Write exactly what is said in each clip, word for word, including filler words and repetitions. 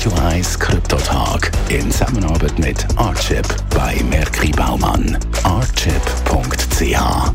Radio eins Kryptotag in Zusammenarbeit mit Artchip bei Merki Baumann. artchip punkt c h.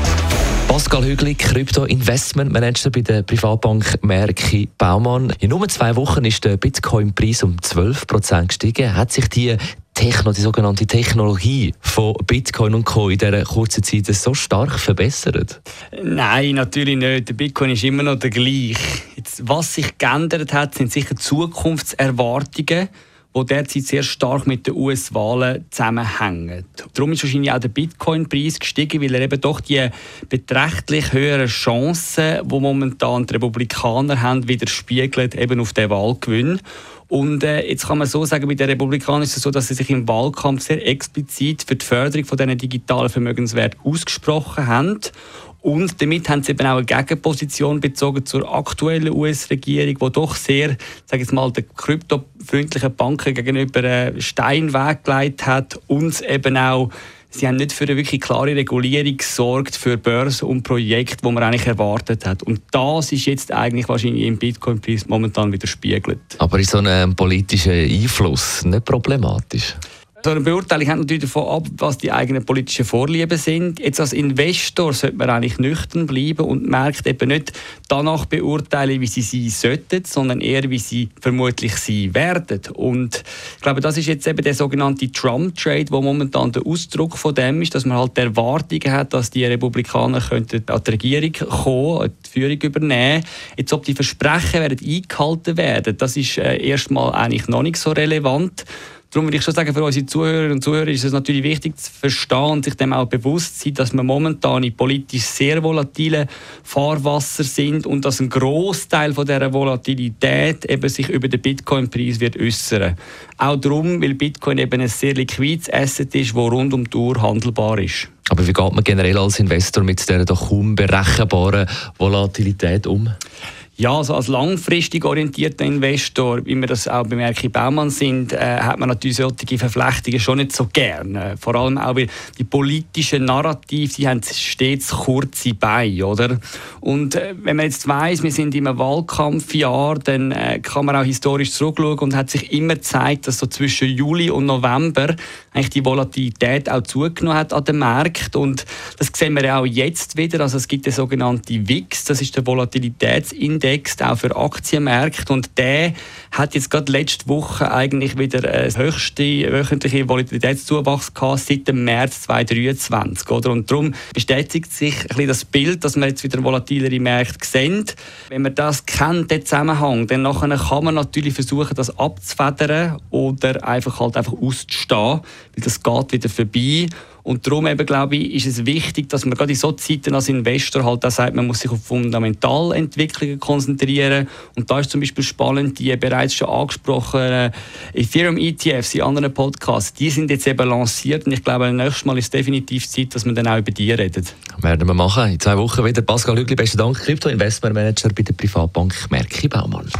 Pascal Hügli, Krypto-Investment-Manager bei der Privatbank Merki Baumann. In nur zwei Wochen ist der Bitcoin-Preis um zwölf Prozent gestiegen. Hat sich die Techno, die sogenannte Technologie von Bitcoin und Co. in dieser kurzen Zeit so stark verbessert? Nein, natürlich nicht. Der Bitcoin ist immer noch der gleiche. Jetzt, was sich geändert hat, sind sicher Zukunftserwartungen, die derzeit sehr stark mit den U S-Wahlen zusammenhängen. Darum ist wahrscheinlich auch der Bitcoin-Preis gestiegen, weil er eben doch die beträchtlich höheren Chancen, die momentan die Republikaner haben, widerspiegelt eben auf den Wahlgewinn. Und äh, jetzt kann man so sagen, bei den Republikanern ist es so, dass sie sich im Wahlkampf sehr explizit für die Förderung von diesen digitalen Vermögenswerten ausgesprochen haben. Und damit haben sie eben auch eine Gegenposition bezogen zur aktuellen U S-Regierung, die doch sehr, sage ich mal, den kryptofreundlichen Banken gegenüber einen Steinweg gelegt hat und eben auch, sie haben nicht für eine wirklich klare Regulierung gesorgt für Börsen und Projekte, die man eigentlich erwartet hat. Und das ist jetzt eigentlich wahrscheinlich im Bitcoin-Preis momentan widerspiegelt. Aber ist so ein politischer Einfluss nicht problematisch? So eine Beurteilung hängt natürlich davon ab, was die eigenen politischen Vorlieben sind. Jetzt als Investor sollte man eigentlich nüchtern bleiben und merkt eben nicht danach beurteilen, wie sie sein sollten, sondern eher, wie sie vermutlich sein werden. Und ich glaube, das ist jetzt eben der sogenannte Trump-Trade, wo momentan der Ausdruck von dem ist, dass man halt die Erwartungen hat, dass die Republikaner könnten an die Regierung kommen, die Führung übernehmen. Jetzt, ob die Versprechen werden eingehalten werden, das ist äh, erstmal eigentlich noch nicht so relevant. Darum würde ich schon sagen, für unsere Zuhörerinnen und Zuhörer ist es natürlich wichtig zu verstehen und sich dem auch bewusst sein, dass wir momentan in politisch sehr volatilen Fahrwasser sind und dass ein Grossteil von dieser Volatilität eben sich über den Bitcoin-Preis wird äußern. Auch darum, weil Bitcoin eben ein sehr liquides Asset ist, das rund um die Uhr handelbar ist. Aber wie geht man generell als Investor mit dieser doch kaum berechenbaren Volatilität um? Ja, also als langfristig orientierter Investor, wie wir das auch bei Merki Baumann sind, äh, hat man natürlich solche Verflechtungen schon nicht so gerne. Vor allem auch, weil die politischen Narrative, die haben stets kurze Beine, oder? Und äh, wenn man jetzt weiss, wir sind in einem Wahlkampfjahr, dann äh, kann man auch historisch zurückschauen und hat sich immer gezeigt, dass so zwischen Juli und November eigentlich die Volatilität auch zugenommen hat an den Märkten. Und das sehen wir auch jetzt wieder. Also es gibt den sogenannten V I X, das ist der Volatilitätsindex, auch für Aktienmärkte, und der hat jetzt gerade letzte Woche eigentlich wieder das höchste wöchentliche Volatilitätszuwachs gehabt seit dem März zweitausenddreiundzwanzig, oder? Und darum bestätigt sich ein bisschen das Bild, dass wir jetzt wieder volatilere Märkte sehen. Wenn man das kennt, den Zusammenhang, dann nachher kann man natürlich versuchen, das abzufedern oder einfach halt einfach auszustehen, weil das geht wieder vorbei. Und darum eben, glaube ich, ist es wichtig, dass man gerade in solchen Zeiten als Investor halt auch sagt, man muss sich auf Fundamentalentwicklungen konzentrieren. Und da ist zum Beispiel spannend, die bereits schon angesprochenen Ethereum-E T Fs in anderen Podcasts, die sind jetzt eben lanciert. Und ich glaube, nächstes Mal ist es definitiv Zeit, dass wir dann auch über die reden. Werden wir machen. In zwei Wochen wieder. Pascal Hügli, besten Dank, Krypto-Investment-Manager bei der Privatbank Merki Baumann.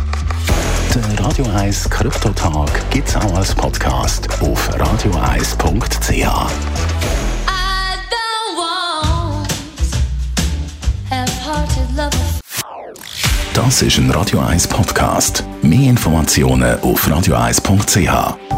Der Radio eins Kryptotag gibt es auch als Podcast auf radio eins punkt c h. Das ist ein Radio eins Podcast. Mehr Informationen auf radio eins punkt c h.